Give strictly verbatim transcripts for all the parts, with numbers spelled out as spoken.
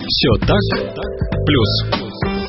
Все так, плюс.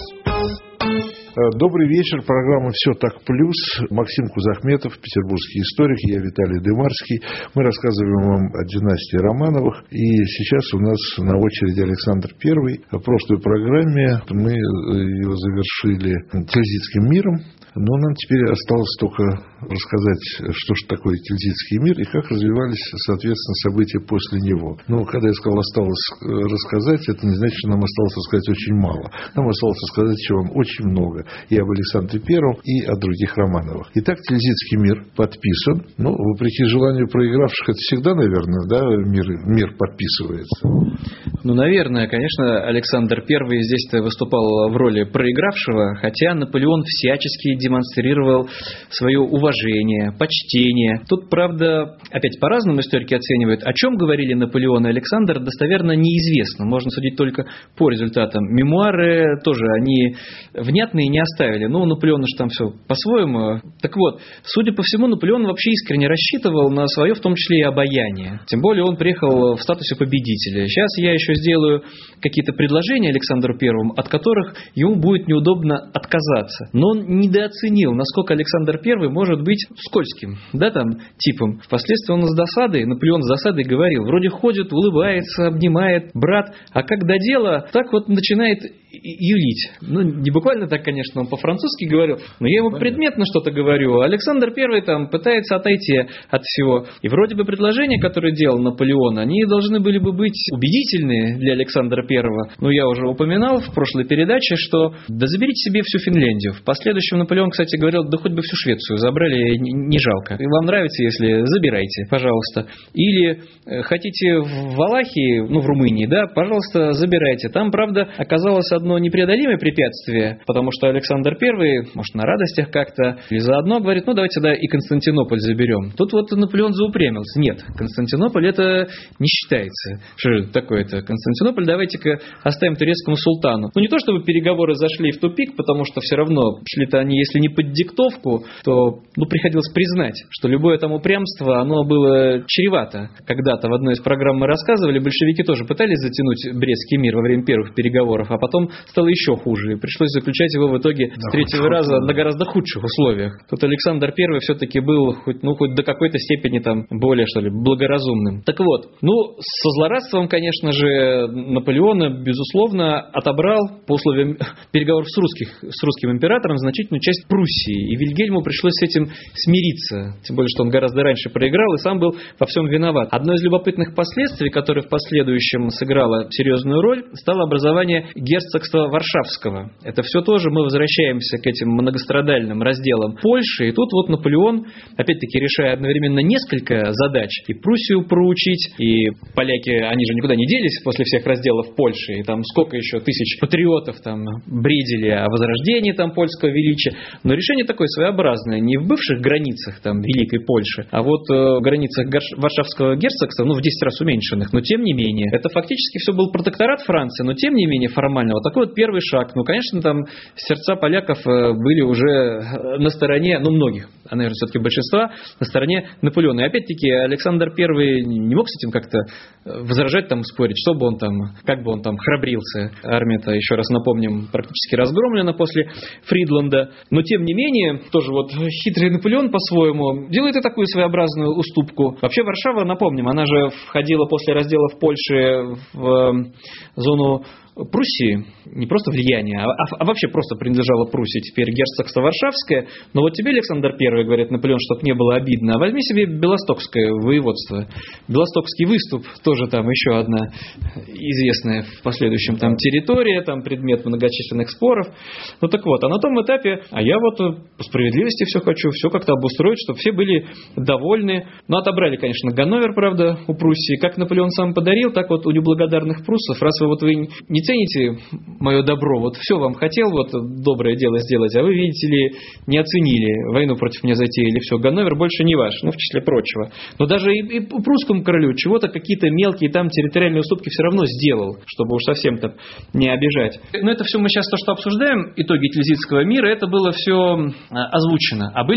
Добрый вечер. Программа «Все так плюс». Максим Кузахметов, петербургский историк. Я Виталий Дымарский. Мы рассказываем вам о династии Романовых. И сейчас у нас на очереди Александр Первый. В прошлой программе мы его завершили Тильзитским миром. Но нам теперь осталось только рассказать, что же такое Тильзитский мир и как развивались, соответственно, события после него. Но когда я сказал «осталось рассказать», это не значит, что нам осталось рассказать очень мало. Нам осталось рассказать еще вам очень много. И об Александре Первом, и о других Романовых. Итак, Тильзитский мир подписан. Ну, вопреки желанию проигравших, это всегда, наверное, да, мир, мир подписывается. Ну, наверное, конечно, Александр Первый здесь-то выступал в роли проигравшего, хотя Наполеон всячески демонстрировал свое уважение, почтение. Тут, правда, опять по-разному историки оценивают. О чем говорили Наполеон и Александр, достоверно неизвестно. Можно судить только по результатам. Мемуары тоже, они внятные не оставили. Ну, у Наполеона же там все по-своему. Так вот, судя по всему, Наполеон вообще искренне рассчитывал на свое, в том числе и обаяние. Тем более он приехал в статусе победителя. Сейчас я еще сделаю какие-то предложения Александру Первому, от которых ему будет неудобно отказаться. Но он недооценил, насколько Александр Первый может быть скользким, да, там, типом. Впоследствии он с досадой, Наполеон с досадой говорил, вроде ходит, улыбается, обнимает брат, а как до дела, так вот начинает юлить. Ну, не буквально так, конечно, он по-французски говорил, но я ему предметно что-то говорю. Александр Первый там пытается отойти от всего. И вроде бы предложения, которые делал Наполеон, они должны были бы быть убедительные для Александра Первого. Но я уже упоминал в прошлой передаче, что да заберите себе всю Финляндию. В последующем Наполеон, кстати, говорил, да хоть бы всю Швецию забрали, не жалко. И вам нравится, если забирайте, пожалуйста. Или хотите в Валахии, ну в Румынии, да, пожалуйста, забирайте. Там, правда, оказалось одно непреодолимое препятствие, потому что Александр Первый, может, на радостях как-то, и заодно говорит, ну давайте да и Константинополь заберем. Тут вот Наполеон заупрямился. Нет, Константинополь это не считается. Что же такое-то? Константинополь давайте-ка оставим турецкому султану. Ну не то, чтобы переговоры зашли в тупик, потому что все равно шли-то они, если не под диктовку, то ну, приходилось признать, что любое там упрямство, оно было чревато. Когда-то в одной из программ мы рассказывали, большевики тоже пытались затянуть Брестский мир во время первых переговоров, а потом стало еще хуже. И пришлось заключать его в итоге да, с третьего раза на гораздо худших условиях. Тут Александр Первый все-таки был хоть, ну, хоть до какой-то степени там более, что ли, благоразумным. Так вот, ну, со злорадством, конечно же, Наполеона, безусловно, отобрал по условиям переговоров с, русских, с русским императором значительную часть Пруссии. И Вильгельму пришлось с этим смириться. Тем более, что он гораздо раньше проиграл и сам был во всем виноват. Одно из любопытных последствий, которое в последующем сыграло серьезную роль, стало образование герцогства Варшавского. Это все тоже мы возвращаемся к этим многострадальным разделам Польши. И тут вот Наполеон, опять-таки, решая одновременно несколько задач. И Пруссию проучить, и поляки, они же никуда не делись после всех разделов Польши. И там сколько еще тысяч патриотов там бредили о возрождении там польского величия. Но решение такое своеобразное. Не в бывших границах там Великой Польши, а вот э, в границах Варшавского герцогства, ну в десять раз уменьшенных. Но тем не менее, это фактически все был протекторат Франции, но тем не менее формально. Вот такой вот первый шаг. Ну, конечно, там сердца поляков были уже на стороне, ну, многих, а, наверное, все-таки большинства, на стороне Наполеона. И опять-таки Александр Первый не мог с этим как-то возражать, там, спорить, что бы он там, как бы он там храбрился. Армия-то, еще раз напомним, практически разгромлена после Фридланда. Но, тем не менее, тоже вот хитрый Наполеон по-своему делает и такую своеобразную уступку. Вообще Варшава, напомним, она же входила после разделов Польши в зону Пруссии, не просто влияние, а, а вообще просто принадлежало Пруссии, теперь герцогство Варшавское. Но вот тебе, Александр Первый, говорит Наполеон, чтобы не было обидно, а возьми себе Белостокское воеводство. Белостокский выступ, тоже там еще одна известная в последующем там территория, там предмет многочисленных споров. Ну так вот, а на том этапе, а я вот по справедливости все хочу, все как-то обустроить, чтобы все были довольны. Ну отобрали, конечно, Ганновер, правда, у Пруссии. Как Наполеон сам подарил, так вот у неблагодарных пруссов, раз вы вот вы не цените мое добро, вот все вам хотел вот доброе дело сделать, а вы, видите ли, не оценили, войну против меня затеяли, все, Ганновер больше не ваш, ну, в числе прочего. Но даже и, и прусскому королю чего-то, какие-то мелкие там территориальные уступки все равно сделал, чтобы уж совсем-то не обижать. Но это все мы сейчас то, что обсуждаем, итоги Тильзитского мира, это было все озвучено. А были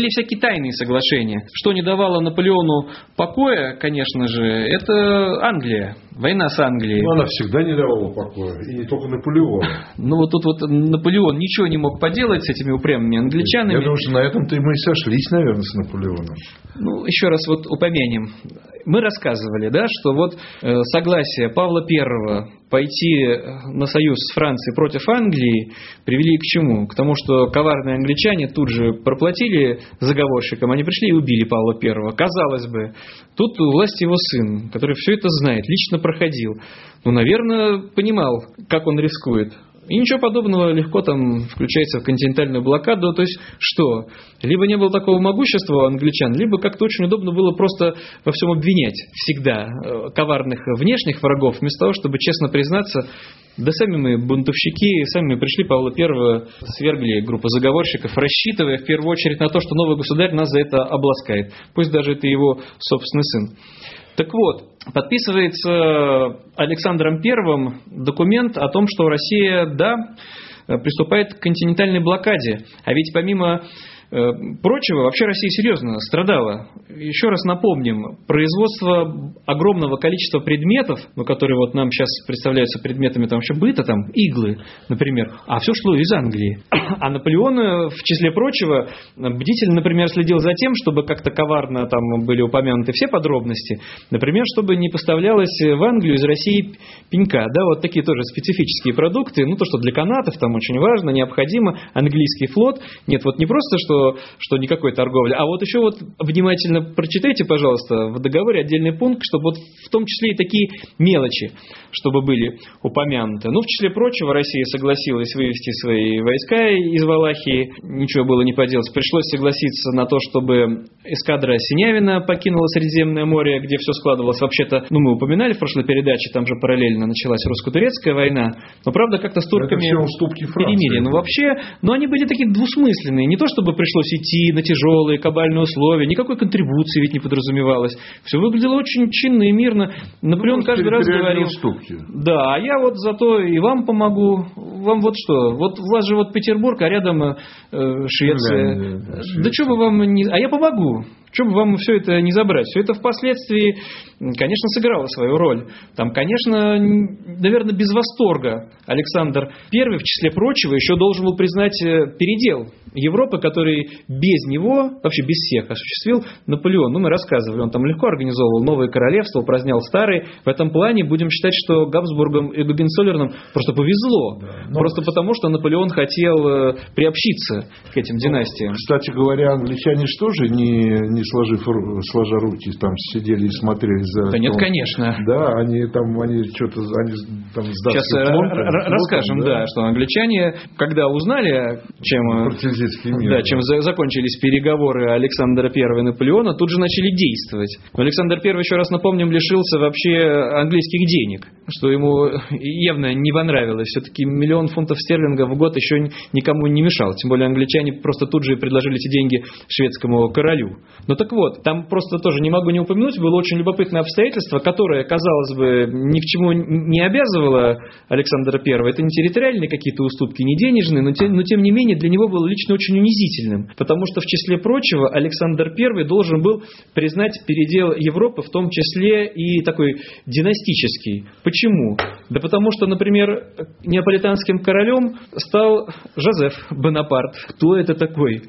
Были всякие тайные соглашения. Что не давало Наполеону покоя, конечно же, это Англия. Война с Англией. Но она всегда не давала покоя. И не только Наполеону. Ну вот тут вот Наполеон ничего не мог поделать с этими упрямыми англичанами. Я думаю, что на этом-то и мы и сошлись, наверное, с Наполеоном. Ну, еще раз вот упомянем. Мы рассказывали, да, что вот э, согласие Павла Первого пойти на союз с Францией против Англии привели к чему? К тому, что коварные англичане тут же проплатили заговорщикам, они пришли и убили Павла Первого. Казалось бы, тут у власти его сын, который все это знает, лично проходил. Ну, наверное, понимал, как он рискует. И ничего подобного, легко там включается в континентальную блокаду. То есть что? Либо не было такого могущества у англичан, либо как-то очень удобно было просто во всем обвинять всегда коварных внешних врагов, вместо того, чтобы честно признаться, да сами мы бунтовщики, сами мы пришли, Павла Первого свергли группу заговорщиков, рассчитывая в первую очередь на то, что новый государь нас за это обласкает. Пусть даже это его собственный сын. Так вот, подписывается Александром Первым документ о том, что Россия, да, приступает к континентальной блокаде. А ведь помимо прочего, вообще Россия серьезно страдала. Еще раз напомним, производство огромного количества предметов, ну, которые вот нам сейчас представляются предметами там вообще быта, там иглы, например, а все шло из Англии. А Наполеон, в числе прочего, бдительно, например, следил за тем, чтобы как-то коварно там были упомянуты все подробности, например, чтобы не поставлялось в Англию из России пенька, да, вот такие тоже специфические продукты, ну, то, что для канатов там очень важно, необходимо, английский флот, нет, вот не просто, что что никакой торговли. А вот еще вот внимательно прочитайте, пожалуйста, в договоре отдельный пункт, чтобы вот в том числе и такие мелочи, чтобы были упомянуты. Ну, в числе прочего, Россия согласилась вывести свои войска из Валахии. Ничего было не поделать. Пришлось согласиться на то, чтобы эскадра Синявина покинула Средиземное море, где все складывалось. Вообще-то, ну, мы упоминали в прошлой передаче, там же параллельно началась русско-турецкая война. Но, правда, как-то с турками перемирие. Ну, вообще, но они были такие двусмысленные. Не то, чтобы пришлось идти на тяжелые кабальные условия, никакой контрибуции ведь не подразумевалось. Все выглядело очень чинно и мирно. Наполеон ну, каждый раз говорил, уступки. Да, а я вот зато и вам помогу. Вам вот что, вот у вас же вот Петербург, а рядом э, Швеция. Да, да, да, Швеция. Да что бы вам не... А я помогу. Что бы вам все это не забрать? Все это впоследствии, конечно, сыграло свою роль. Там, конечно, наверное, без восторга Александр Первый, в числе прочего, еще должен был признать передел Европы, который без него, вообще без всех, осуществил Наполеон. Ну, мы рассказывали, он там легко организовывал новые королевства, упразднял старые. В этом плане будем считать, что Габсбургам и Гогенцоллернам просто повезло. Да, просто потому, что Наполеон хотел приобщиться к этим династиям. Кстати говоря, англичане что же не, не сложив, сложа руки, там сидели и смотрели за... Да нет, конечно. Да, они там, они что-то, они там с Сейчас расскажем, да. да, что англичане, когда узнали, чем, мир, да, чем за, закончились переговоры Александра Первого и Наполеона, тут же начали действовать. Но Александр Первый, еще раз напомним, лишился вообще английских денег, что ему явно не понравилось. Все-таки миллион фунтов стерлингов в год еще никому не мешал. Тем более англичане просто тут же предложили эти деньги шведскому королю. Ну так вот, там просто тоже не могу не упомянуть, было очень любопытное обстоятельство, которое, казалось бы, ни к чему не обязывало Александра Первого. Это не территориальные какие-то уступки, не денежные, но тем, но тем не менее для него было лично очень унизительным. Потому что, в числе прочего, Александр Первый должен был признать передел Европы, в том числе и такой династический. Почему? Да потому что, например, неаполитанским королем стал Жозеф Бонапарт. Кто это такой?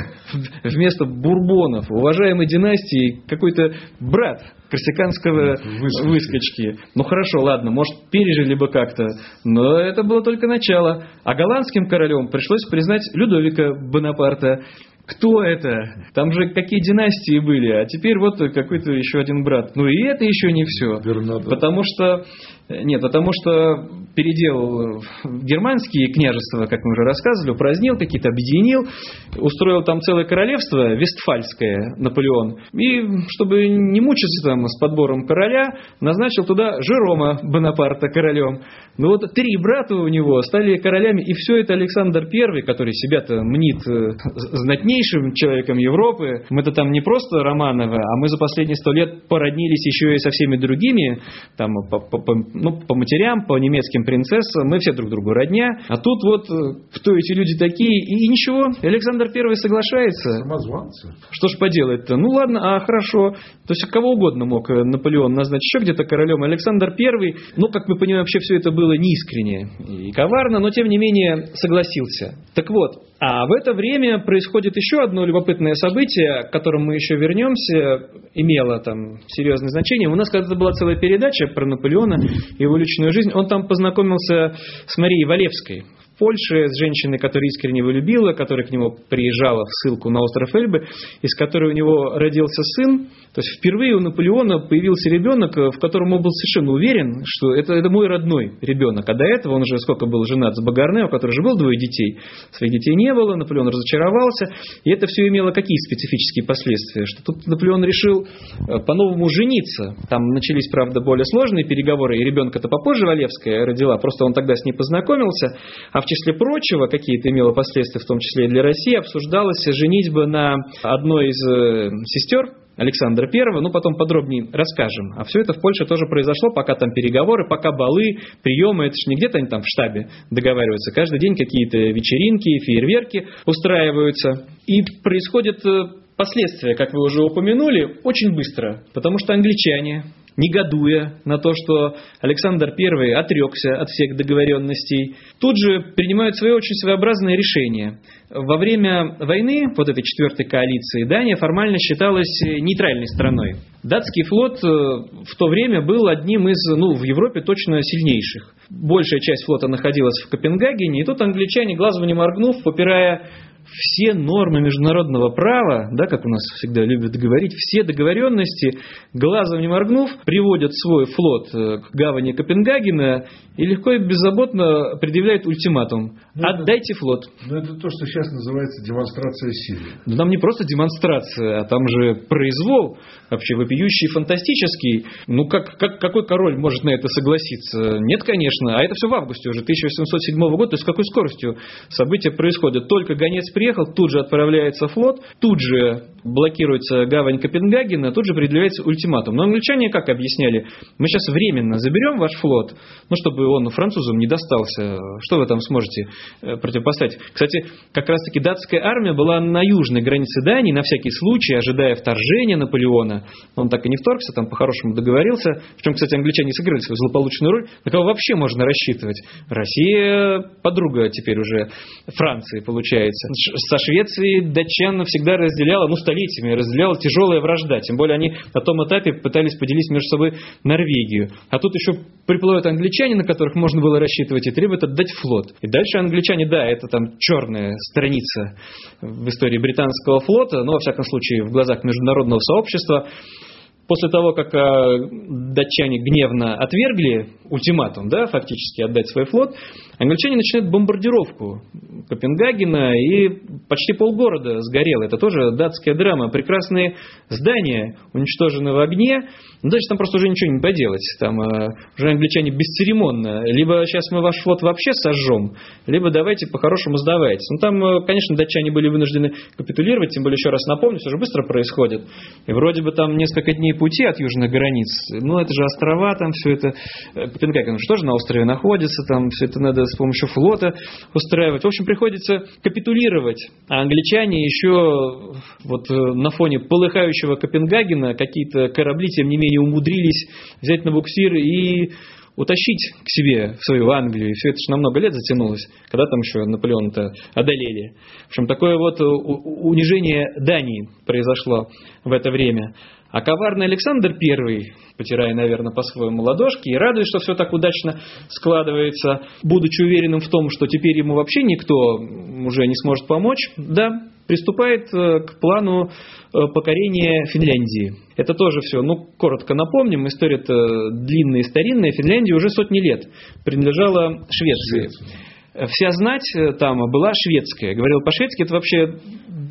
Вместо Бурбонов, уважаемой династии, какой-то брат корсиканского выскочки. выскочки. Ну хорошо, ладно, может, пережили бы как-то, но это было только начало. А голландским королем пришлось признать Людовика Бонапарта. Кто это? Там же какие династии были, а теперь вот какой-то еще один брат. Ну и это еще не все. Бернадо. Потому что Нет, потому что переделал германские княжества, как мы уже рассказывали, упразднил, какие-то объединил, устроил там целое королевство, Вестфальское, Наполеон. И, чтобы не мучиться там с подбором короля, назначил туда Жерома Бонапарта королем. Ну вот три брата у него стали королями, и все это Александр Первый, который себя-то мнит знатнейшим человеком Европы. Мы-то там не просто Романовы, а мы за последние сто лет породнились еще и со всеми другими, там, по, по, по, ну, по матерям, по немецким Крым принцесса, мы все друг другу родня. А тут вот кто эти люди такие? И ничего, Александр Первый соглашается. Самозванцы. Что ж поделать-то? Ну ладно, а хорошо. То есть кого угодно мог Наполеон назначить еще где-то королем. Александр Первый, ну, как мы понимаем, вообще все это было неискренне и коварно, но тем не менее согласился. Так вот, а в это время происходит еще одно любопытное событие, к которому мы еще вернемся, имело там серьезное значение. У нас когда-то была целая передача про Наполеона и его личную жизнь. Он там познакомился с Марией Валевской в Польше, с женщиной, которая искренне его любила, которая к нему приезжала в ссылку на остров Эльбы, из которой у него родился сын. То есть впервые у Наполеона появился ребенок, в котором он был совершенно уверен, что это, это мой родной ребенок. А до этого он уже сколько был женат с Багарне, у которого же было двое детей. Своих детей не было, Наполеон разочаровался. И это все имело какие специфические последствия? Что тут Наполеон решил по-новому жениться. Там начались, правда, более сложные переговоры, и ребенка-то попозже Валевская родила, просто он тогда с ней познакомился. А в числе прочего, какие это имело последствия, в том числе и для России, обсуждалась женитьба на одной из э, сестер Александра Первого, ну потом подробнее расскажем. А все это в Польше тоже произошло, пока там переговоры, пока балы, приемы, это же не где-то они там в штабе договариваются. Каждый день какие-то вечеринки, фейерверки устраиваются. И происходят последствия, как вы уже упомянули, очень быстро, потому что англичане, негодуя на то, что Александр Первый отрекся от всех договоренностей, тут же принимают свои очень своеобразные решения. Во время войны, вот этой четвертой коалиции, Дания формально считалась нейтральной страной. Датский флот в то время был одним из, ну, в Европе точно сильнейших. Большая часть флота находилась в Копенгагене, и тут англичане, глазом не моргнув, попирая все нормы международного права, да, как у нас всегда любят говорить, все договоренности, глазом не моргнув, приводят свой флот к гавани Копенгагена и легко и беззаботно предъявляют ультиматум. Ну, отдайте это, флот. Ну, это то, что сейчас называется демонстрация силы. Да там не просто демонстрация, а там же произвол, вообще вопиющий, фантастический. Ну, как, как, какой король может на это согласиться? Нет, конечно. А это все в августе уже тысяча восемьсот седьмого года. То есть с какой скоростью события происходят? Только гонец приехал, тут же отправляется флот, тут же блокируется гавань Копенгагена, тут же предъявляется ультиматум. Но англичане как объясняли? Мы сейчас временно заберем ваш флот, ну, чтобы он французам не достался. Что вы там сможете противопоставить? Кстати, как раз-таки датская армия была на южной границе Дании, на всякий случай, ожидая вторжения Наполеона. Он так и не вторгся, там по-хорошему договорился. Причем, кстати, англичане сыграли свою злополучную роль. На кого вообще можно рассчитывать? Россия подруга теперь уже Франции, получается. Со Швецией датчан всегда разделяла, ну, столетиями разделяла тяжелая вражда. Тем более они на том этапе пытались поделить между собой Норвегию. А тут еще приплывают англичане, на которых можно было рассчитывать, и требуют отдать флот. И дальше англичане, да, это там черная страница в истории британского флота, но, во всяком случае, в глазах международного сообщества. После того, как э, датчане гневно отвергли ультиматум, да, фактически отдать свой флот, англичане начинают бомбардировку Копенгагена, и почти полгорода сгорело. Это тоже датская драма. Прекрасные здания уничтожены в огне. Но дальше там просто уже ничего не поделать. Там э, уже англичане бесцеремонно. Либо сейчас мы ваш флот вообще сожжем, либо давайте по-хорошему сдавайтесь. Ну там, э, конечно, датчане были вынуждены капитулировать, тем более, еще раз напомню, все же быстро происходит. И вроде бы там несколько дней пути от южных границ. Ну, это же острова, там все это. Копенгаген же тоже на острове находится, там все это надо с помощью флота устраивать. В общем, приходится капитулировать. А англичане еще вот на фоне полыхающего Копенгагена какие-то корабли, тем не менее, умудрились взять на буксир и утащить к себе в свою Англию. И все это же на много лет затянулось, когда там еще Наполеона-то одолели. В общем, такое вот унижение Дании произошло в это время. А коварный Александр Первый, потирая, наверное, по-своему ладошки, и радуясь, что все так удачно складывается, будучи уверенным в том, что теперь ему вообще никто уже не сможет помочь, да, приступает к плану покорения Финляндии. Это тоже все, ну, коротко напомним, история-то длинная и старинная. Финляндия уже сотни лет принадлежала Швеции. Вся знать там была шведская. Говорил по-шведски, это вообще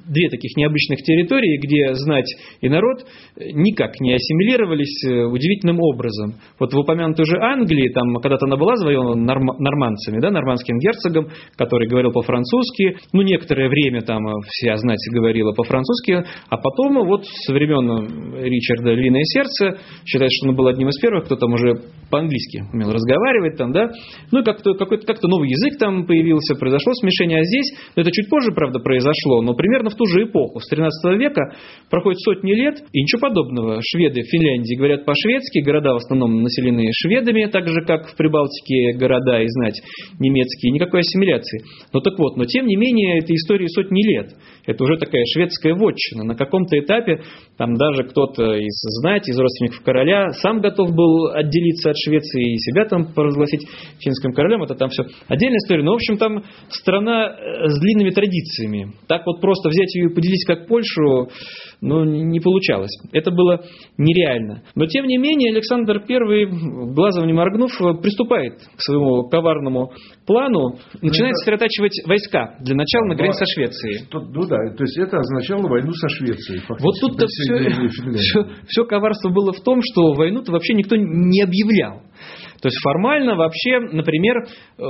две таких необычных территории, где знать и народ никак не ассимилировались удивительным образом. Вот в упомянутой уже Англии, там когда-то она была завоевана норм, нормандцами, да, нормандским герцогом, который говорил по-французски. Ну, некоторое время там вся знать говорила по-французски, а потом вот со времен Ричарда «Львиное сердце», считается, что он был одним из первых, кто там уже по-английски умел разговаривать, там, да. Ну, и как-то, какой-то, как-то новый язык там появился, произошло смешение, а здесь, это чуть позже, правда, произошло, но примерно в ту же эпоху, с тринадцатого века, проходит сотни лет, и ничего подобного. Шведы в Финляндии говорят по-шведски, города в основном населены шведами, так же, как в Прибалтике города и знать немецкие, никакой ассимиляции. Но так вот, но тем не менее, этой истории сотни лет. Это уже такая шведская вотчина. На каком-то этапе, там даже кто-то из знати, из родственников короля, сам готов был отделиться от Швеции и себя там провозгласить финским королем, это там все отдельная история. Но, в общем, там страна с длинными традициями. Так вот просто взять ее и поделить как Польшу, ну, не получалось. Это было нереально. Но, тем не менее, Александр Первый, глазом не моргнув, приступает к своему коварному плану, начинает сосредотачивать войска для начала на границе со Швецией. Ну да, то есть это означало войну со Швецией. Вот тут-то все, все, все коварство было в том, что войну-то вообще никто не объявлял. То есть формально вообще, например,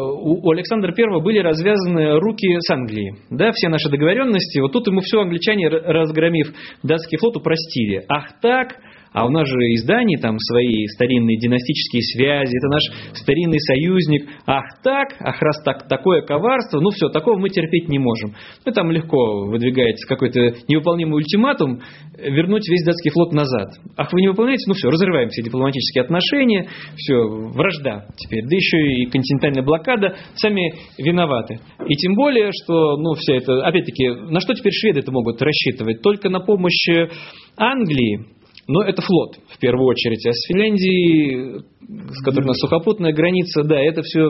у Александра Первого были развязаны руки с Англией. Да, все наши договоренности, вот тут ему все англичане, разгромив датский флот, упростили. Ах так... А у нас же издания, там свои старинные династические связи, это наш старинный союзник. Ах так, ах раз так, такое коварство, ну все, такого мы терпеть не можем. Ну там легко выдвигается какой-то невыполнимый ультиматум вернуть весь датский флот назад. Ах, вы не выполняете, ну все, разрываем все дипломатические отношения, все, вражда теперь, да еще и континентальная блокада, сами виноваты. И тем более, что, ну вся это, опять-таки, на что теперь шведы-то могут рассчитывать? Только на помощь Англии. Но это флот, в первую очередь. А с Финляндией, с которой у нас сухопутная граница, да, это все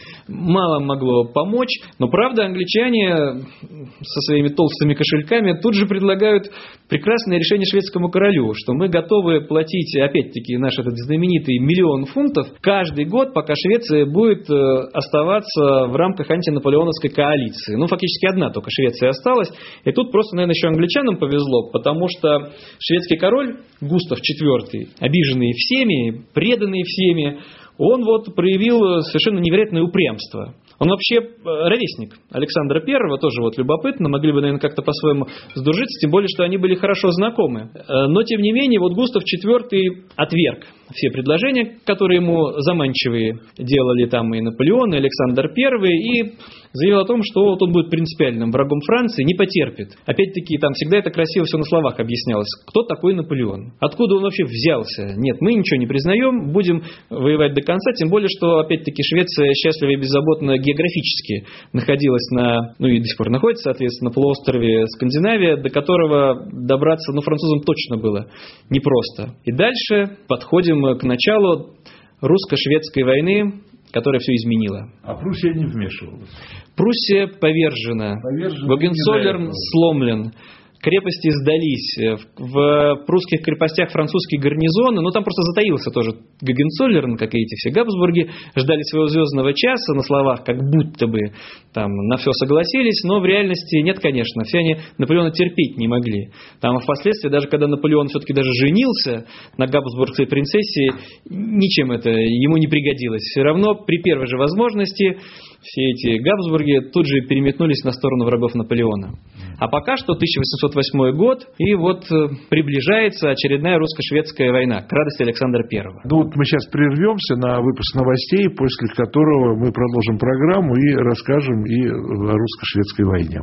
мало могло помочь. Но, правда, англичане со своими толстыми кошельками тут же предлагают прекрасное решение шведскому королю, что мы готовы платить, опять-таки, наш этот знаменитый миллион фунтов каждый год, пока Швеция будет оставаться в рамках антинаполеоновской коалиции. Ну, фактически одна только Швеция осталась. И тут просто, наверное, еще англичанам повезло, потому что шведский король Густав четвёртый, обиженный всеми, преданный всеми, он вот проявил совершенно невероятное упрямство. Он вообще ровесник Александра Первого, тоже вот любопытно, могли бы, наверное, как-то по-своему сдружиться, тем более, что они были хорошо знакомы. Но, тем не менее, вот Густав четвёртый отверг все предложения, которые ему заманчивые делали там и Наполеон, и Александр Первый, и заявил о том, что вот он будет принципиальным врагом Франции, не потерпит. Опять-таки, там всегда это красиво все на словах объяснялось. Кто такой Наполеон? Откуда он вообще взялся? Нет, мы ничего не признаем, будем воевать до конца, тем более, что, опять-таки, Швеция счастливо и беззаботно географически находилась на, ну и до сих пор находится, соответственно, на полуострове Скандинавия, до которого добраться, ну, французам точно было непросто. И дальше подходим к началу русско-шведской войны, которая все изменила. А Пруссия не вмешивалась? Пруссия повержена. повержена Гогенцоллерн сломлен. Крепости сдались. В прусских крепостях французские гарнизоны, ну там просто затаился тоже Гогенцоллерн, как и эти все Габсбурги, ждали своего звездного часа, на словах как будто бы там на все согласились, но в реальности нет, конечно. Все они Наполеона терпеть не могли. Там впоследствии, даже когда Наполеон все-таки даже женился на габсбургской принцессе, ничем это ему не пригодилось. Все равно при первой же возможности все эти Габсбурги тут же переметнулись на сторону врагов Наполеона. А пока что тысяча восемьсот восьмой год, и вот приближается очередная русско-шведская война к радости Александра Первого. Ну вот мы сейчас прервемся на выпуск новостей, после которого мы продолжим программу и расскажем и о русско-шведской войне.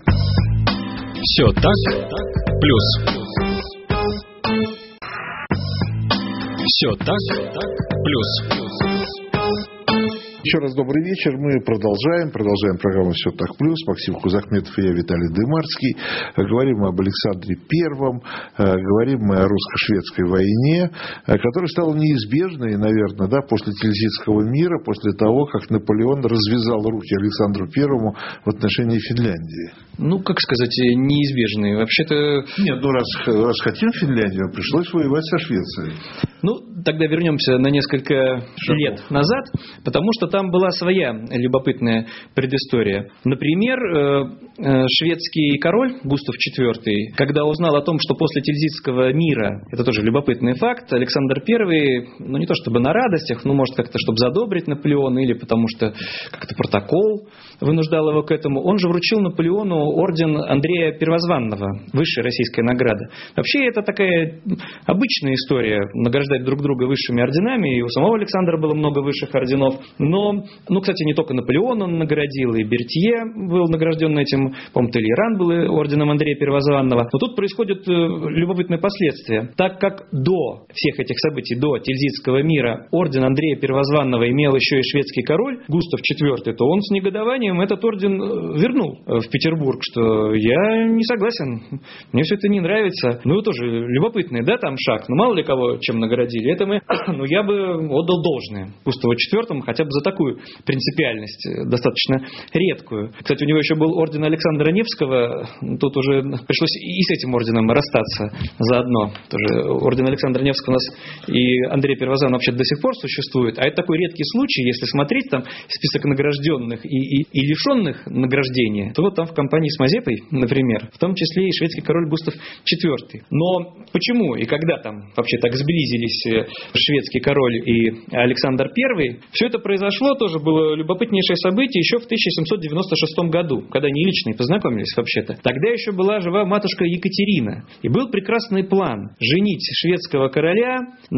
Все так, плюс. Все так, плюс. Еще раз добрый вечер. Мы продолжаем. Продолжаем программу «Все так плюс». Максим Кузахметов и я, Виталий Дымарский. Говорим мы об Александре Первом. Говорим мы о русско-шведской войне, которая стала неизбежной, наверное, да, после Тильзитского мира, после того, как Наполеон развязал руки Александру Первому в отношении Финляндии. Ну, как сказать, неизбежной. Вообще-то... Нет, ну раз, раз хотим Финляндию, пришлось воевать со Швецией. Ну, тогда вернемся на несколько Шагов. лет назад, потому что там была своя любопытная предыстория. Например, шведский король Густав четвёртый, когда узнал о том, что после Тильзитского мира, это тоже любопытный факт, Александр Первый, ну не то чтобы на радостях, ну может как-то, чтобы задобрить Наполеона, или потому что как-то протокол вынуждал его к этому, он же вручил Наполеону орден Андрея Первозванного, высшая российская награда. Вообще это такая обычная история, награждать друг друга высшими орденами, и у самого Александра было много высших орденов, но, ну, кстати, не только Наполеон он наградил, и Бертье был награжден этим, по-моему, Толейран был орденом Андрея Первозванного. Но тут происходит любопытное последствие. Так как до всех этих событий, до Тильзитского мира, орден Андрея Первозванного имел еще и шведский король Густав четвёртый, то он с негодованием этот орден вернул в Петербург, что я не согласен, мне все это не нравится. Ну, тоже любопытный, да, там шаг, ну, мало ли кого чем наградили. Это мы, ну, я бы отдал должное Густаву четвёртому хотя бы за такую принципиальность, достаточно редкую. Кстати, у него еще был орден Александра Невского, тут уже пришлось и с этим орденом расстаться заодно. Тоже орден Александра Невского у нас и Андрей Первозванный вообще до сих пор существует, а это такой редкий случай, если смотреть там список награжденных и, и, и лишенных награждения, то вот там в компании с Мазепой, например, в том числе и шведский король Густав четвёртый. Но почему и когда там вообще так сблизились шведский король и Александр Первый, все это произошло, тоже было любопытнейшее событие еще в тысяча семьсот девяносто шестом году, когда они лично и познакомились вообще-то. Тогда еще была жива матушка Екатерина, и был прекрасный план женить шведского короля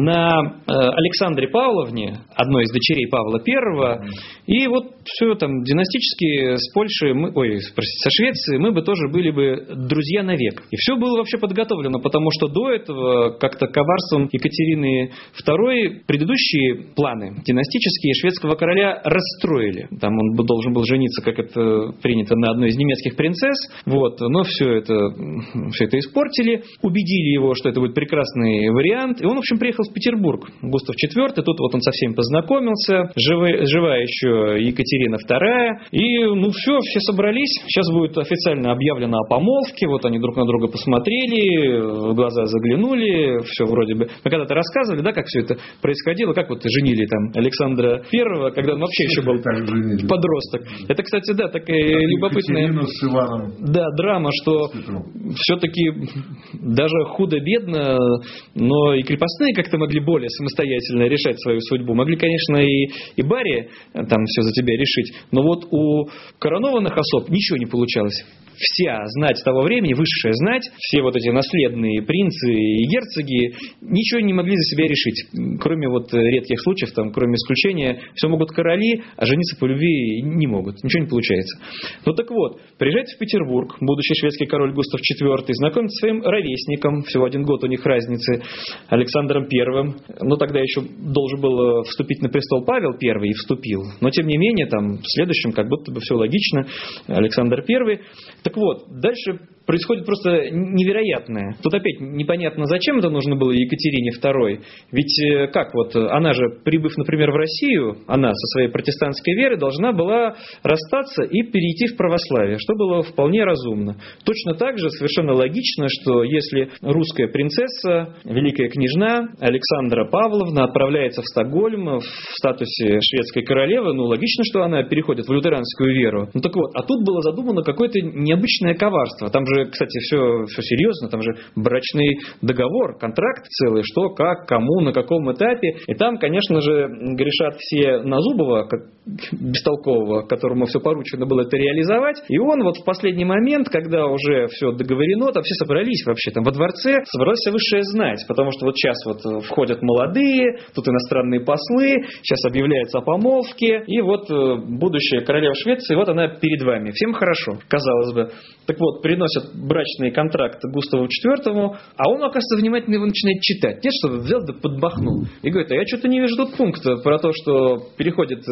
на э, Александре Павловне, одной из дочерей Павла Первого, и вот все там династически с Польшей, мы, ой, простите, со Швецией мы бы тоже были бы друзья навек. И все было вообще подготовлено, потому что до этого как-то коварством Екатерины Второй предыдущие планы династические шведского короля расстроили. Там он должен был жениться, как это принято, на одной из немецких принцесс, вот, но все это, все это испортили, убедили его, что это будет прекрасный вариант, и он, в общем, приехал в Петербург. Густав четвёртый, тут вот он со всеми познакомился, жива, жива еще Екатерина Вторая, и ну все, все собрались, сейчас будет официально объявлено о помолвке, вот они друг на друга посмотрели, в глаза заглянули, все вроде бы. Мы когда-то рассказывали, да, как все это происходило, как вот женили там Александра Первого, когда он вообще еще был подросток. Это, кстати, да, такая любопытная с Иваном. Да, драма, что все-таки даже худо-бедно, но и крепостные как-то могли более самостоятельно решать свою судьбу. Могли, конечно, и, и бари там все за тебя решить, но вот у коронованных особ ничего не получалось. Вся знать того времени, высшая знать, все вот эти наследные принцы и герцоги ничего не могли за себя решить, кроме вот редких случаев, там, кроме исключения, все могут короли, а жениться по любви не могут, ничего не получается. Ну так вот, приезжайте в Петербург, будущий шведский король Густав четвёртый, знакомиться с своим ровесником, всего один год у них разницы, Александром Первым, но тогда еще должен был вступить на престол Павел Первый и вступил, но тем не менее, там, в следующем как будто бы все логично, Александр Первый. Так вот, дальше происходит просто невероятное. Тут опять непонятно, зачем это нужно было Екатерине Второй. Ведь как вот, она же, прибыв, например, в Россию, она со своей протестантской верой должна была расстаться и перейти в православие, что было вполне разумно. Точно так же совершенно логично, что если русская принцесса, великая княжна Александра Павловна отправляется в Стокгольм в статусе шведской королевы, ну логично, что она переходит в лютеранскую веру. Ну так вот, а тут было задумано какое-то необычное коварство. Там же, кстати, все, все серьезно, там же брачный договор, контракт целый, что, как, кому, на каком этапе. И там, конечно же, грешат все на Зубова, как бестолкового, которому все поручено было это реализовать. И он вот в последний момент, когда уже все договорено, там все собрались вообще, там во дворце собралась вся высшая знать, потому что вот сейчас вот входят молодые, тут иностранные послы, сейчас объявляется о помолвке, и вот будущая королева Швеции, вот она перед вами. Всем хорошо, казалось бы. Так вот, приносят брачный контракт Густаву четвёртому, а он, оказывается, внимательно его начинает читать. Нет, что взял да подбахнул. И говорит, а я что-то не вижу тут пункта про то, что переходит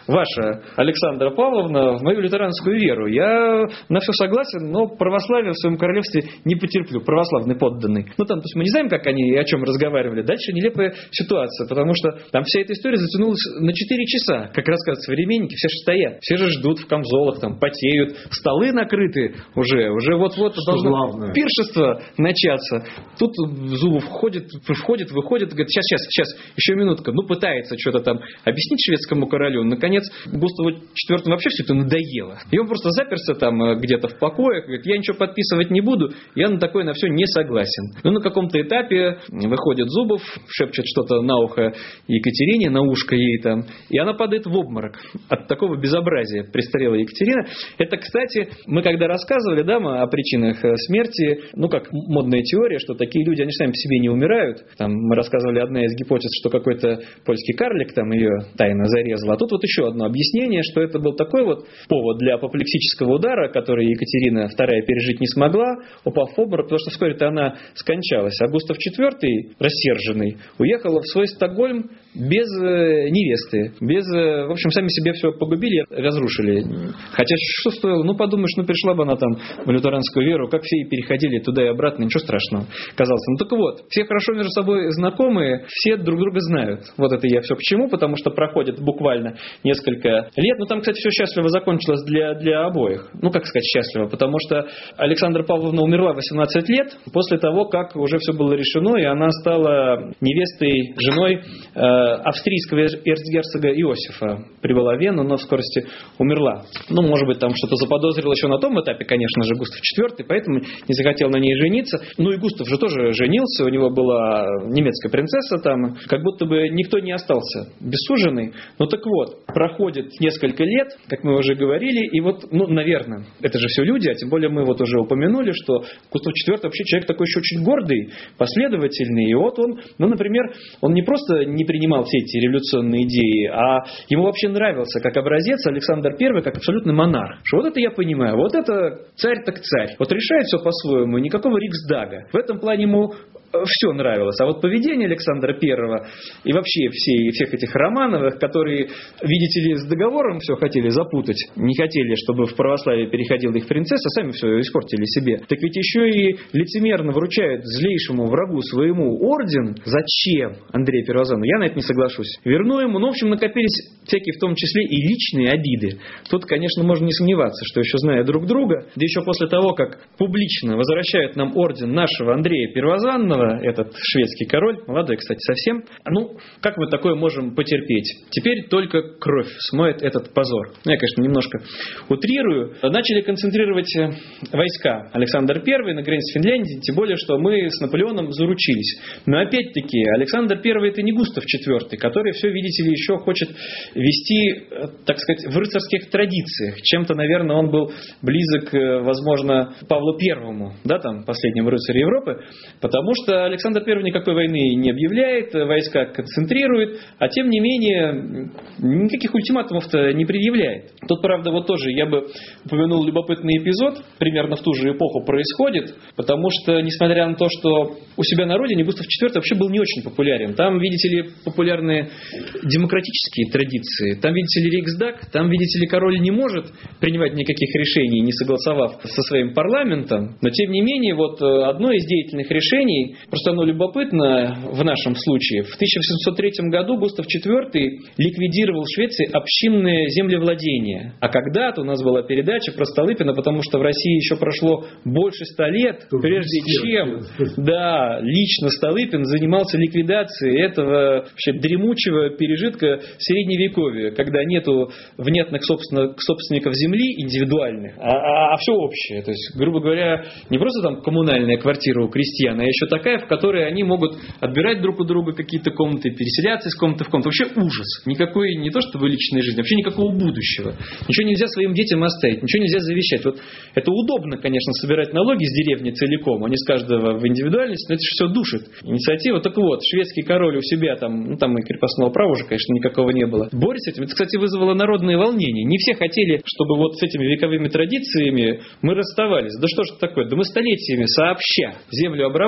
ваша Александра Павловна в мою лютеранскую веру. Я на все согласен, но православие в своем королевстве не потерплю, православный подданный. Ну там, то есть мы не знаем, как они и о чем разговаривали. Дальше нелепая ситуация, потому что там вся эта история затянулась на четыре часа. Как рассказывают современники, все же стоят, все же ждут в камзолах, там потеют, столы накрыты уже, уже вот-вот должно главное пиршество начаться. Тут Зубов входит, входит, выходит, говорит, сейчас, сейчас, сейчас, еще минутка. Ну, пытается что-то там объяснить шведскому королю. Наконец, Густаву четвёртому вообще все это надоело. И он просто заперся там где-то в покоях, говорит, я ничего подписывать не буду, я на такое на все не согласен. Ну, на каком-то этапе выходит Зубов, шепчет что-то на ухо Екатерине, на ушко ей там, и она падает в обморок от такого безобразия, престарелая Екатерина. Это, кстати, мы когда рассказывали, да, мы о причинах смерти, ну, как модная теория, что такие люди, они сами по себе не умирают. Там мы рассказывали одна из гипотез, что какой-то польский карлик там ее тайно зарезал. А тут вот еще одно объяснение, что это был такой вот повод для апоплексического удара, который Екатерина вторая пережить не смогла, упав в обморок, потому что вскоре-то она скончалась. А Густав четвёртый, рассерженный, уехал в свой Стокгольм без невесты, без, в общем, сами себе все погубили, разрушили. Хотя что стоило, ну подумаешь, ну пришла бы она там в лютеранскую веру, как все и переходили туда и обратно, ничего страшного, казалось. Ну так вот, все хорошо между собой знакомые, все друг друга знают. Вот это я все к чему, потому что проходит буквально несколько лет. Ну там, кстати, все счастливо закончилось для, для обоих. Ну как сказать счастливо, потому что Александра Павловна умерла в восемнадцать лет, после того, как уже все было решено, и она стала невестой, женой э, австрийского эрцгерцога Иосифа. Прибыла в Вену, но в скорости умерла. Ну, может быть, там что-то заподозрил еще на том этапе, конечно же, Густав четвёртый, поэтому не захотел на ней жениться. Ну и Густав же тоже женился, у него была немецкая принцесса там, как будто бы никто не остался без суженой. Ну так вот, проходит несколько лет, как мы уже говорили, и вот, ну, наверное, это же все люди, а тем более мы вот уже упомянули, что Густав четвёртый вообще человек такой еще очень гордый, последовательный, и вот он, ну, например, он не просто не принимал все эти революционные идеи, а ему вообще нравился как образец Александр Первый, как абсолютный монарх. Что вот это я понимаю, вот это царь так царь. Вот решает все по-своему, никакого риксдага. В этом плане ему все нравилось. А вот поведение Александра Первого и вообще все, всех этих Романовых, которые, видите ли, с договором все хотели запутать, не хотели, чтобы в православие переходила их принцесса, сами все испортили себе. Так ведь еще и лицемерно вручают злейшему врагу своему орден. Зачем Андрею Первозванному? Я на это не соглашусь. Верну ему, ну, в общем, накопились всякие, в том числе и личные обиды. Тут, конечно, можно не сомневаться, что еще зная друг друга, да еще после того, как публично возвращают нам орден нашего Андрея Первозванного, этот шведский король, молодой, кстати, совсем. Ну, как мы такое можем потерпеть? Теперь только кровь смоет этот позор. Ну, я, конечно, немножко утрирую. Начали концентрировать войска Александр Первый на границе Финляндии, тем более, что мы с Наполеоном заручились. Но опять-таки, Александр Первый это не Густав четвёртый, который все, видите ли, еще хочет вести, так сказать, в рыцарских традициях. Чем-то, наверное, он был близок, возможно, Павлу Первому, да, там, последнему рыцарю Европы, потому что Александр Первый никакой войны не объявляет, войска концентрирует, а тем не менее никаких ультиматумов-то не предъявляет. Тут, правда, вот тоже я бы упомянул любопытный эпизод, примерно в ту же эпоху происходит, потому что, несмотря на то, что у себя на родине Густав четвёртый вообще был не очень популярен. Там, видите ли, популярны демократические традиции, там, видите ли, рейхсдаг, там, видите ли, король не может принимать никаких решений, не согласовав со своим парламентом, но, тем не менее, вот одно из деятельных решений, просто оно любопытно в нашем случае. В тысяча восемьсот третьем году Густав четвёртый ликвидировал в Швеции общинное землевладение. А когда-то у нас была передача про Столыпина, потому что в России еще прошло больше ста лет, прежде чем, да, лично Столыпин занимался ликвидацией этого вообще дремучего пережитка Средневековья, когда нету внятных собственно, собственников земли индивидуальных, а, а, а все общее. То есть, грубо говоря, не просто там коммунальная квартира у крестьян, а еще такая, в которой они могут отбирать друг у друга какие-то комнаты, переселяться из комнаты в комнату. Вообще ужас. Никакой, не то чтобы личной жизни, вообще никакого будущего. Ничего нельзя своим детям оставить, ничего нельзя завещать. Вот это удобно, конечно, собирать налоги с деревни целиком, а не с каждого в индивидуальность, но это же все душит. Инициатива. Так вот, шведский король у себя там, ну там и крепостного права уже, конечно, никакого не было. Борется с этим. Это, кстати, вызвало народные волнения. Не все хотели, чтобы вот с этими вековыми традициями мы расставались. Да что ж это такое? Да мы столетиями сообща землю обрабатывали,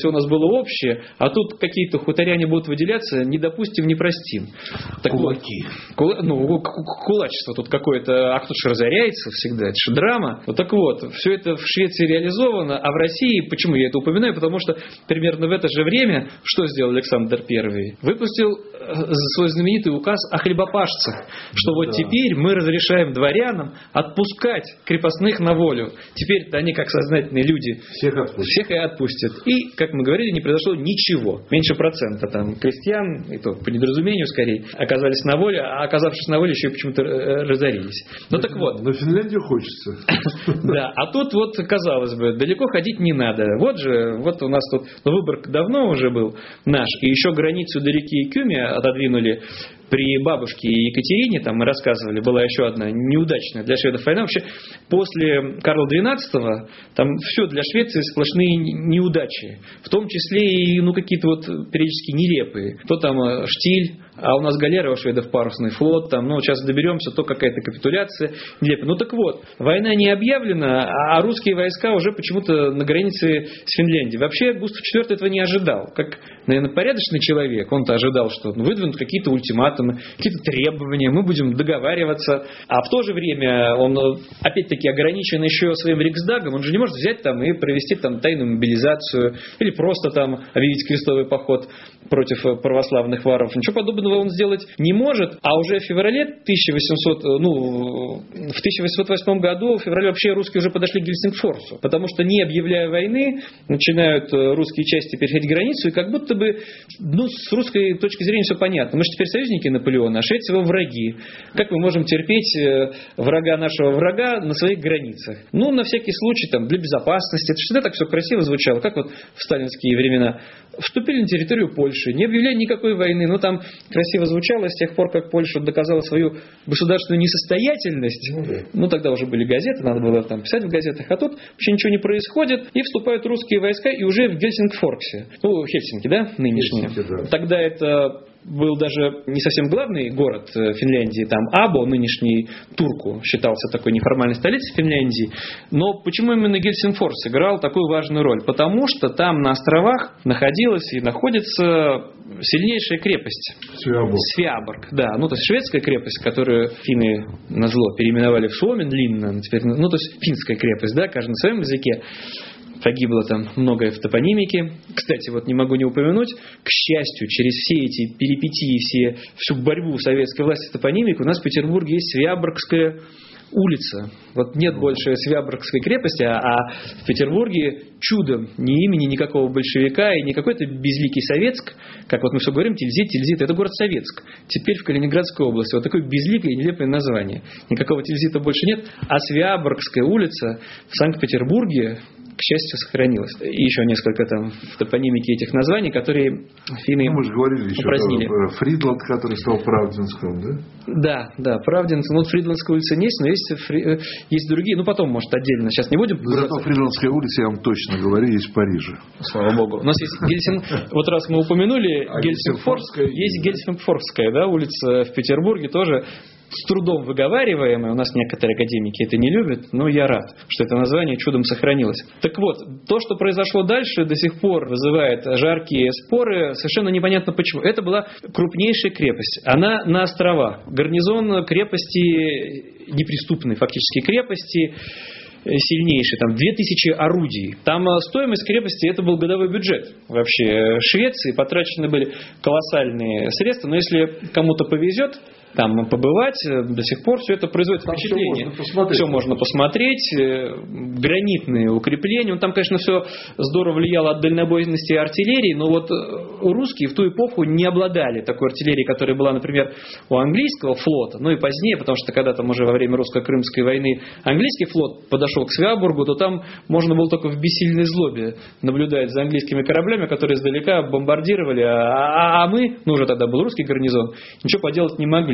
все у нас было общее, а тут какие-то хуторяне будут выделяться, не допустим, не простим. Так Кулаки. Вот, кула, ну, кулачество тут какое-то, а кто же разоряется всегда, это же драма. Вот так вот, все это в Швеции реализовано, а в России, почему я это упоминаю, потому что примерно в это же время, что сделал Александр Первый? Выпустил свой знаменитый указ о хлебопашцах, что вот да. теперь мы разрешаем дворянам отпускать крепостных на волю. Теперь они, как сознательные люди, всех отпустят. Всех и отпустят. И, как мы говорили, не произошло ничего. Меньше процента там крестьян, и то по недоразумению скорее, оказались на воле, а оказавшись на воле, еще и почему-то разорились. Ну так вот. На Финляндию хочется. Да, а тут вот, казалось бы, далеко ходить не надо. Вот же, вот у нас тут Выборг давно уже был наш, и еще границу до реки Кюми отодвинули. При бабушке Екатерине, там мы рассказывали, была еще одна неудачная для шведов война. Вообще, после Карла двенадцатого, там все для Швеции сплошные неудачи. В том числе и ну, какие-то вот периодически нелепые. То там штиль, а у нас галера у шведов парусный флот. Там, ну, сейчас доберемся, то какая-то капитуляция. Нелепая. Ну так вот, война не объявлена, а русские войска уже почему-то на границе с Финляндией. Вообще, Густав четвёртый этого не ожидал. Как, наверное, порядочный человек, он-то ожидал, что выдвинут какие-то ультиматумы, какие-то требования, мы будем договариваться. А в то же время он, опять-таки, ограничен еще своим Риксдагом. Он же не может взять там и провести там тайную мобилизацию или просто там объявить крестовый поход против православных варваров. Ничего подобного он сделать не может. А уже в феврале тысяча восемьсот, ну, в тысяча восемьсот восьмом году, в феврале вообще русские уже подошли к Гельсингфорсу. Потому что, не объявляя войны, начинают русские части переходить границу, и как будто бы, ну, с русской точки зрения все понятно. Мы же теперь союзники Наполеона, а Швеция его враги. Как мы можем терпеть врага нашего врага на своих границах? Ну, на всякий случай, там, для безопасности. Это всегда так все красиво звучало, как вот в сталинские времена. Вступили на территорию Польши, не объявляли никакой войны. Ну, там красиво звучало с тех пор, как Польша доказала свою государственную несостоятельность. Ну, да. Ну тогда уже были газеты, надо было там писать в газетах. А тут вообще ничего не происходит. И вступают русские войска, и уже в Гельсингфорсе. Ну, Хельсинки, да, нынешние. Хельсинки, да. Тогда это был даже не совсем главный город Финляндии, там Або, нынешний Турку, считался такой неформальной столицей Финляндии. Но почему именно Гельсингфорс сыграл такую важную роль? Потому что там на островах находилась и находится сильнейшая крепость. Свеаборг. Свеаборг, да. Ну, то есть шведская крепость, которую финны назло переименовали в Суоменлинна, теперь, ну, то есть финская крепость, да, каждый на своем языке. Погибло там многое в топонимике. Кстати, вот не могу не упомянуть, к счастью, через все эти перипетии, все, всю борьбу советской власти с топонимикой, у нас в Петербурге есть Свеаборгская улица. Вот нет больше Свеаборгской крепости, а, а в Петербурге чудом ни имени никакого большевика и не какой-то безликий Советск, как вот мы все говорим, Тильзит, Тильзит, это город Советск. Теперь в Калининградской области. Вот такое безликое и нелепое название. Никакого Тильзита больше нет, а Свеаборгская улица в Санкт-Петербурге, к счастью, сохранилась. И еще несколько там в топонимике этих названий, которые финны ну, мы же говорили еще упразднили. Про Фридланд, который стал Правдинском, да? Да, да, Правдинск. Ну, Фридландская улица есть, но есть, есть другие. Ну, потом, может, отдельно. Сейчас не будем. Но зато Фридландская улица, я вам точно говорю, есть в Париже. Слава богу. У нас есть Гельсин... Вот раз мы упомянули а Гельсингфорская, есть Гельсингфорская, да, улица в Петербурге тоже. С трудом выговариваемое, у нас некоторые академики это не любят, но я рад, что это название чудом сохранилось. Так вот, то, что произошло дальше, до сих пор вызывает жаркие споры, совершенно непонятно почему. Это была крупнейшая крепость, она на островах, гарнизон крепости, неприступной фактически крепости, сильнейший, там две тысячи орудий. Там стоимость крепости, это был годовой бюджет вообще Швеции, потрачены были колоссальные средства, но если кому-то повезет, там побывать, до сих пор все это производит там впечатление. Все можно, все можно посмотреть, гранитные укрепления. Там, конечно, все здорово влияло от дальнобойности артиллерии, но вот у русских в ту эпоху не обладали такой артиллерией, которая была, например, у английского флота, ну и позднее, потому что когда там уже во время русско-крымской войны английский флот подошел к Свеаборгу, то там можно было только в бессильной злобе наблюдать за английскими кораблями, которые издалека бомбардировали, а, а мы, ну уже тогда был русский гарнизон, ничего поделать не могли.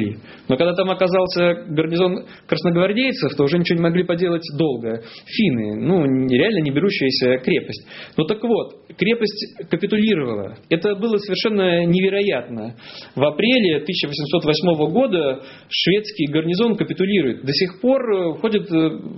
могли. Но когда там оказался гарнизон красногвардейцев, то уже ничего не могли поделать долго. Финны, ну, реально не берущаяся крепость. Ну так вот, крепость капитулировала. Это было совершенно невероятно. В апреле тысяча восемьсот восьмого года шведский гарнизон капитулирует. До сих пор ходят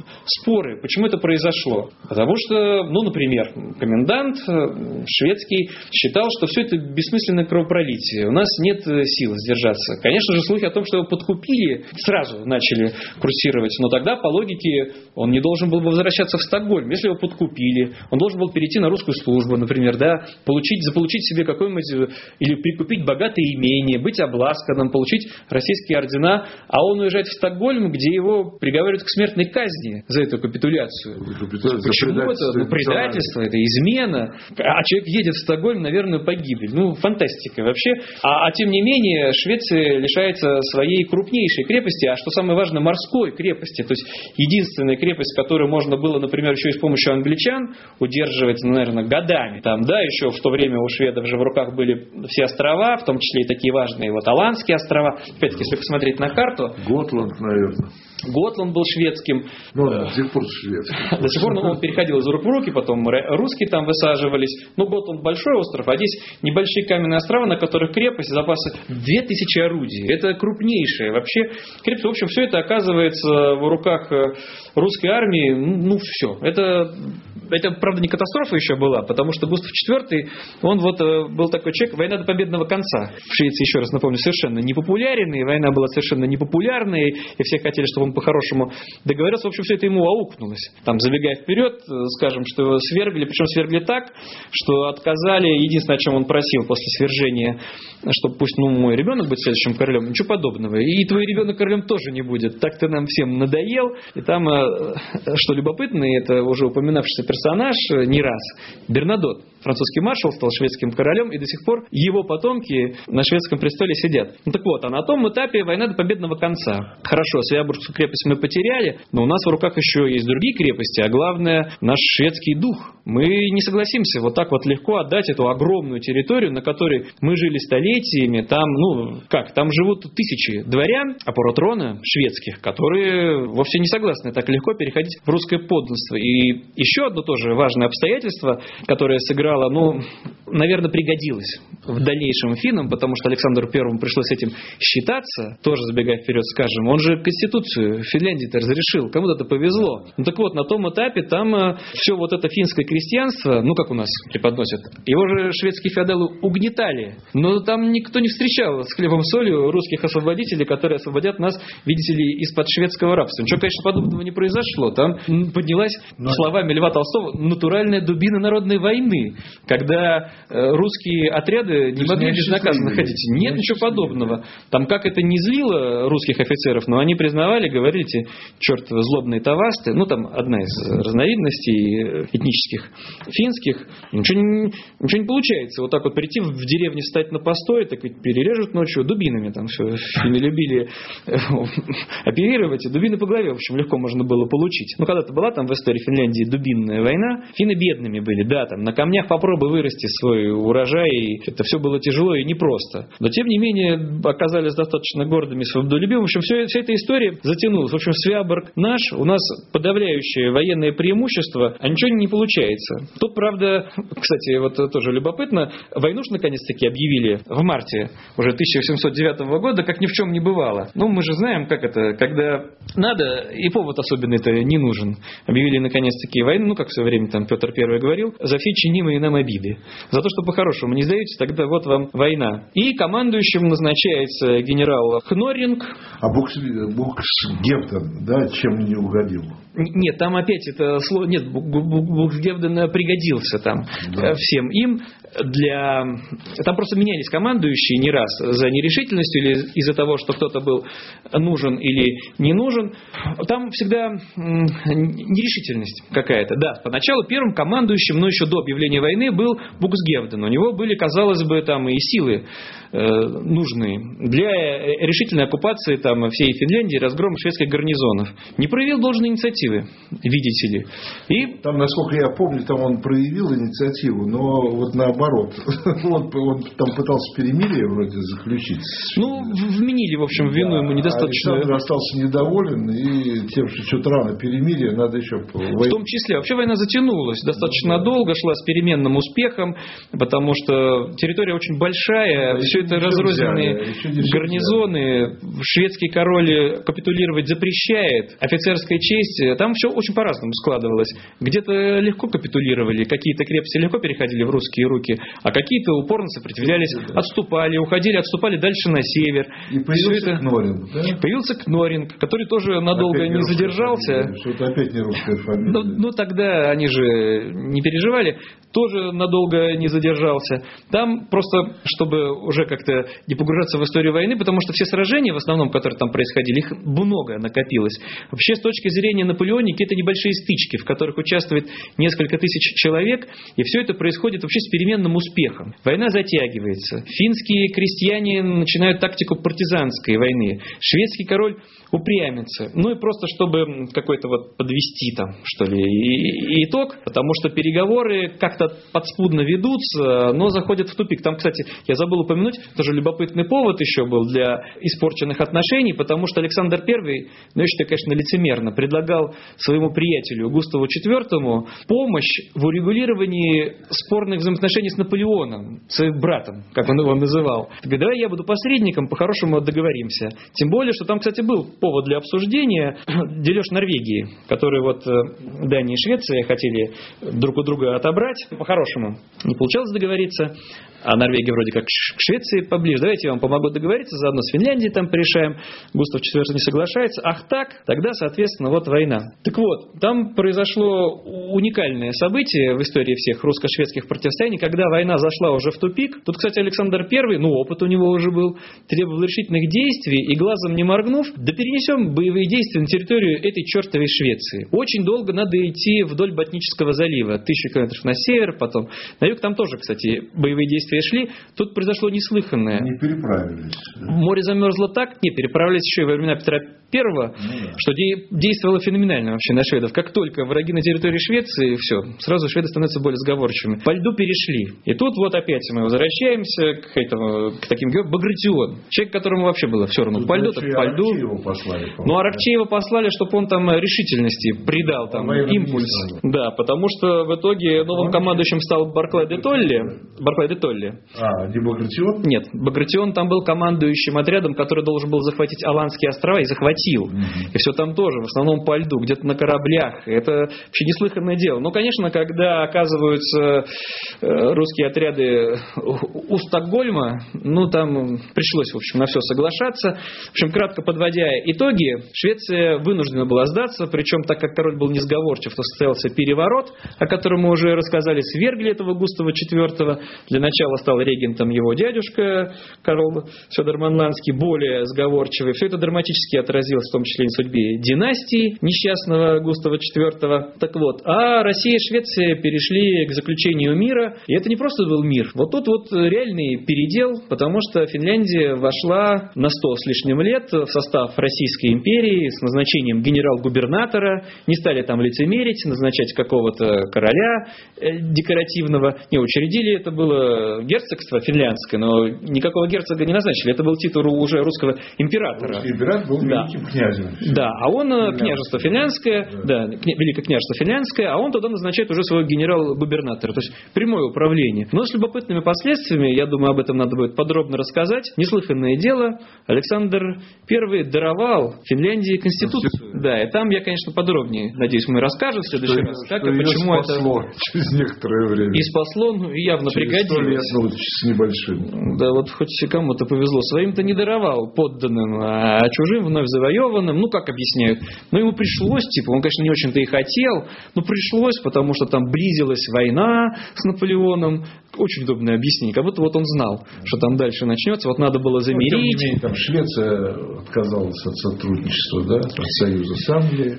споры, почему это произошло. Потому что, ну, например, комендант шведский считал, что все это бессмысленное кровопролитие. У нас нет сил сдержаться. Конечно же, слухи о том, что его подкупили, сразу начали курсировать. Но тогда, по логике, он не должен был бы возвращаться в Стокгольм. Если его подкупили, он должен был перейти на русскую службу, например, да, получить, заполучить себе какое-нибудь или прикупить богатое имение, быть обласканным, получить российские ордена, а он уезжает в Стокгольм, где его приговаривают к смертной казни за эту капитуляцию. Почему это? Ну, предательство, это измена. А человек едет в Стокгольм, наверное, погибель. Ну, фантастика вообще. А, а тем не менее, Швеция лишается своей крупнейшей крепости, а что самое важное, морской крепости. То есть, единственная крепость, которую можно было, например, еще и с помощью англичан удерживать, ну, наверное, годами. Там, да, еще в то время у шведов же в руках были все острова, в том числе и такие важные вот Аландские острова. Опять-таки, если посмотреть на карту... Готланд, наверное. Готланд был шведским. Ну, до сих пор шведским. До сих пор, ну, он переходил из рук в руки, потом русские там высаживались. Ну, Готланд большой остров, а здесь небольшие каменные острова, на которых крепость, запасы две тысячи орудий. Это крупнейшая вообще крепость. В общем, все это оказывается в руках русской армии. Ну, все. Это, это, правда, не катастрофа еще была, потому что Густав четвёртый, он вот был такой человек, война до победного конца. В Швеции, еще раз напомню, совершенно непопулярен, и война была совершенно непопулярной, и все хотели, чтобы он по-хорошему договорился. В общем, все это ему аукнулось. Там, забегая вперед, скажем, что его свергли, причем свергли так, что отказали, единственное, о чем он просил после свержения, что пусть, ну, мой ребенок будет следующим королем, ничего подобного. И твой ребенок королем тоже не будет. Так ты нам всем надоел. И там, что любопытно, это уже упоминавшийся персонаж не раз, Бернадотт, французский маршал, стал шведским королем, и до сих пор его потомки на шведском престоле сидят. Ну так вот, а на том этапе война до победного конца. Хорошо, Свеабургскую крепость мы потеряли, но у нас в руках еще есть другие крепости, а главное, наш шведский дух. Мы не согласимся вот так вот легко отдать эту огромную территорию, на которой мы жили столетиями. Там, ну, как, там живут тысячи дворян, опора трона шведских, которые вовсе не согласны так легко переходить в русское подданство. И еще одно тоже важное обстоятельство, которое сыграло, ну, наверное, пригодилось в дальнейшем финнам, потому что Александру Первому пришлось с этим считаться, тоже забегая вперед, скажем, он же Конституцию Финляндии-то разрешил, кому-то это повезло. Ну так вот, на том этапе там э, все вот это финское крестьянство, ну как у нас преподносят, его же шведские феодалы угнетали, но там никто не встречал с хлебом солью русских освободителей, которые освободят нас, видите ли, из-под шведского рабства. Ничего, конечно, подобного не произошло. Там поднялась, но... словами Льва Толстого, натуральная дубина народной войны, когда э, русские отряды не могли безнаказанно ходить. Нет ничего подобного. Там как это не злило русских офицеров, но они признавали, говорили, черт, злобные тавасты, ну там одна из разновидностей этнических финских, ничего не, ничего не получается. Вот так вот прийти в деревне, встать на постой, так ведь перережут ночью дубинами, там все, финны любили оперировать, и дубины по голове, в общем, легко можно было получить. Ну, когда-то была там в истории Финляндии дубинная война, финны бедными были, да, там на камнях попробуй вырасти свой урожай, и это все было тяжело и непросто. Но, тем не менее, оказались достаточно гордыми, свободолюбивыми. В общем, все, вся эта история затянулась. В общем, Свеаборг наш, у нас подавляющее военное преимущество, а ничего не получается. Тут, правда, кстати, вот тоже любопытно, войну же наконец-таки объявили в марте уже тысяча восемьсот девятого года, как ни в чем не бывало. Ну, мы же знаем, как это, когда надо, и повод особенно это не нужен. Объявили наконец-таки войну, ну, как в свое время там Петр Первый говорил, за все чинимые нам обиды. За то, что по-хорошему не сдаетесь, тогда вот вам война. И командующим назначается генерал Хнорринг. А Буксгевден, да, чем не угодил? Нет, там опять это слово... Нет, Буксгевден пригодился там, да, всем им. Для... Там просто менялись командующие не раз за нерешительностью или из-за того, что кто-то был нужен или не нужен. Там всегда нерешительность какая-то. Да, поначалу первым командующим, но еще до объявления войны, был Буксгевден. У него были, казалось бы, там и силы э, нужные для решительной оккупации там всей Финляндии, разгрома шведских гарнизонов. Не проявил должной инициативы, видите ли. И... Там, насколько я помню, там он проявил инициативу, но вот на наоборот. Он, он там пытался перемирие вроде заключить. Ну, вменили, в общем, вину ему недостаточно. Александр остался недоволен и тем, что что-то рано перемирие, надо еще... В том числе. Вообще война затянулась достаточно долго, шла с переменным успехом, потому что территория очень большая, да, все это разрозненные гарнизоны, шведский король капитулировать запрещает, офицерская честь, там все очень по-разному складывалось. Где-то легко капитулировали, какие-то крепости легко переходили в русские руки, а какие-то упорно сопротивлялись, отступали, уходили, отступали дальше на север. И появился это... Кноринг, да? Появился Кноринг, который тоже надолго опять не задержался. Что-то опять не русская фамилия. Ну, ну, тогда они же не переживали, тоже надолго не задержался. Там просто, чтобы уже как-то не погружаться в историю войны, потому что все сражения, в основном, которые там происходили, их много накопилось. Вообще, с точки зрения наполеоники, это небольшие стычки, в которых участвует несколько тысяч человек, и все это происходит вообще с переменным успехом. Война затягивается. Финские крестьяне начинают тактику партизанской войны. Шведский король упрямится. Ну и просто, чтобы какой-то вот подвести там, что ли, и, и итог, потому что переговоры как-то подспудно ведутся, но заходят в тупик. Там, кстати, я забыл упомянуть, тоже любопытный повод еще был для испорченных отношений, потому что Александр Первый, ну, я считаю, конечно, лицемерно, предлагал своему приятелю Густаву Четвертому помощь в урегулировании спорных взаимоотношений с Наполеоном, своим братом, как он его называл. Говорит, давай я буду посредником, по-хорошему договоримся. Тем более, что там, кстати, был повод для обсуждения дележ Норвегии, который вот Дания и Швеция хотели друг у друга отобрать. По-хорошему не получалось договориться, а Норвегия вроде как к Швеции поближе. Давайте я вам помогу договориться, заодно с Финляндией там порешаем. Густав Четвертый не соглашается. Ах так? Тогда, соответственно, вот война. Так вот, там произошло уникальное событие в истории всех русско-шведских противостояний, когда война зашла уже в тупик. Тут, кстати, Александр Первый, ну, опыт у него уже был, требовал решительных действий, и глазом не моргнув, да перенесем боевые действия на территорию этой чертовой Швеции. Очень долго надо идти вдоль Ботнического залива, тысячу километров на север, потом на юг. Там тоже, кстати, боевые действия шли. Тут произошло неслыханное. Не переправились. Да? Море замерзло так, не, переправились еще и во времена Петра Первого, ну, да. Что де- действовало феноменально вообще на шведов. Как только враги на территории Швеции, все, сразу шведы становятся более сговорчивыми. По льду перешли. И тут вот опять мы возвращаемся к, этому, к таким героям. Багратион. Человек, которому вообще было все равно. Тут по льду, так по льду. Аракчеева послали, ну, Аракчеева послали, чтобы он там решительности придал, там, импульс. Да, потому что в итоге новым командующим стал Барклай де Толли. Барклай де Толли. А, не Багратион? Нет, Багратион там был командующим отрядом, который должен был захватить Аландские острова, и захватил. Mm-hmm. И все там тоже, в основном по льду, где-то на кораблях. Это вообще неслыханное дело. Но, конечно, когда оказываются русские отряды у Стокгольма, ну, там пришлось, в общем, на все соглашаться. В общем, кратко подводя итоги, Швеция вынуждена была сдаться, причем, так как король был несговорчив, то состоялся переворот, о котором мы уже рассказали, свергли этого Густава Четвертого. Для начала стал регентом его дядюшка, Карл Федор Манландский, более сговорчивый. Все это драматически отразилось, в том числе и на судьбе династии несчастного Густава Четвертого. Так вот, а Россия и Швеция перешли к заключению мира, и это не просто был мир. Вот тут вот реальный передел, потому что Финляндия вошла на сто с лишним лет в состав Российской империи с назначением генерал-губернатора, не стали там лицемерить, назначать какого-то короля декоративного, не учредили, это было герцогство финляндское, но никакого герцога не назначили, это был титул уже русского императора. Русский император был да. великим князем. Да, а он Финляндия. Княжество финляндское, да, да кня, Великое княжество финляндское, а он туда назначает уже своего генерал-губернатора, то есть прямое управление. Но с любопытными последствиями, я думаю, об этом надо будет подробно рассказать. Неслыханное дело, Александр Первый даровал Финляндии конституцию. Да, и там я, конечно, подробнее, надеюсь, мы расскажем в следующий что, раз, как что и почему спасло это... через некоторое время. И спасло, ну, и явно через пригодилось. сто лет, с небольшим. Да, вот хоть кому-то повезло. Своим-то не даровал подданным, а чужим вновь завоеванным. Ну, как объясняют? Ну, ему пришлось, типа, он, конечно, не очень-то и хотел, но пришлось, потому что там близилась война с Наполеоном. Очень удобное объяснение. Как будто вот он знал, что там дальше начнется. Вот надо было замерить. Ну, тем не менее, там Швеция отказалась от сотрудничества, да, от союза с Англией.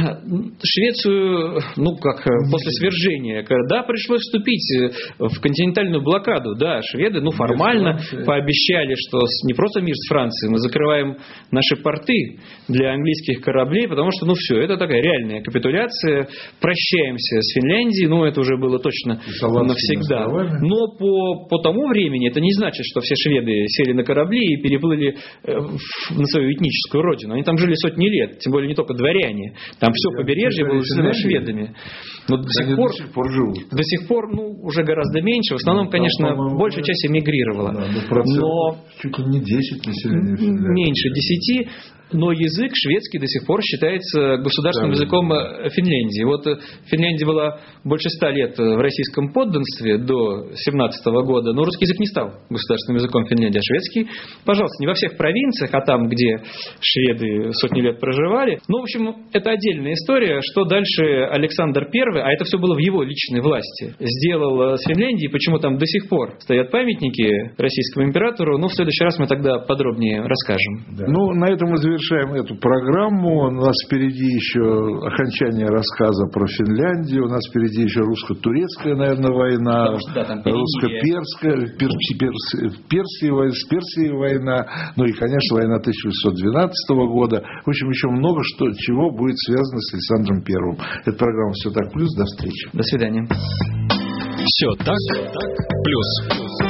Швецию, ну, как не после свержения, да, пришлось вступить в континентальную блокаду. Да, шведы, ну, формально пообещали, что не просто мир с Францией, мы закрываем наши порты для английских кораблей, потому что, ну, все, это такая реальная капитуляция. Прощаемся с Финляндией, ну, это уже было точно навсегда. островами. Да. Но по, по тому времени это не значит, что все шведы сели на корабли и переплыли в, на свою этническую родину. Они там жили сотни лет, тем более не только дворяне. Там все побережье было заселено шведами. Но до сих, пор, до сих пор живут. До сих пор, ну, уже гораздо меньше. В основном, ну, конечно, там, большая часть эмигрировала. Да, но чуть ли не десять населения. Меньше десяти. Но язык шведский до сих пор считается государственным да, языком да. Финляндии. Вот Финляндия была больше ста лет в российском подданстве до семнадцатого года, но русский язык не стал государственным языком Финляндии, а шведский, пожалуйста, не во всех провинциях, а там, где шведы сотни лет проживали. Ну, в общем, это отдельная история, что дальше Александр Первый, а это все было в его личной власти, сделал с Финляндией, почему там до сих пор стоят памятники российскому императору, ну, в следующий раз мы тогда подробнее расскажем. Да. Ну, на этом мы завершаем эту программу. У нас впереди еще окончание рассказа про Финляндию. У нас впереди еще русско-турецкая, наверное, война. Что, да, русско-перская, Перси, Перси, Персия, с Персией война. Ну и, конечно, война тысяча восемьсот двенадцатого года. В общем, еще много что, чего будет связано с Александром Первым. Это программа «Все так плюс». До встречи. До свидания. Все так, так плюс.